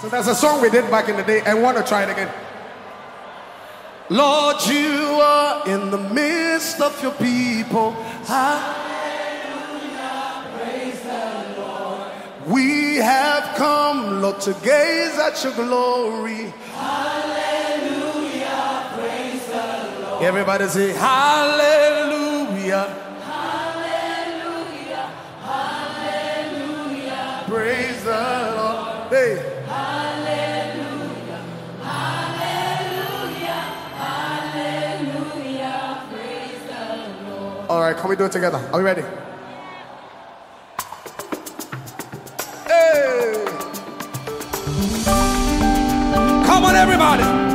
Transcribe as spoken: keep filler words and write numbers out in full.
So that's a song we did back in the day. I want to try it again. Lord, you are in the midst of your people. Hallelujah, praise the Lord. We have come, Lord, to gaze at your glory. Hallelujah, praise the Lord. Everybody say hallelujah. Hallelujah, hallelujah. Praise the Lord. Hey. All right, can we do it together? Are we ready? Hey! Come on, everybody!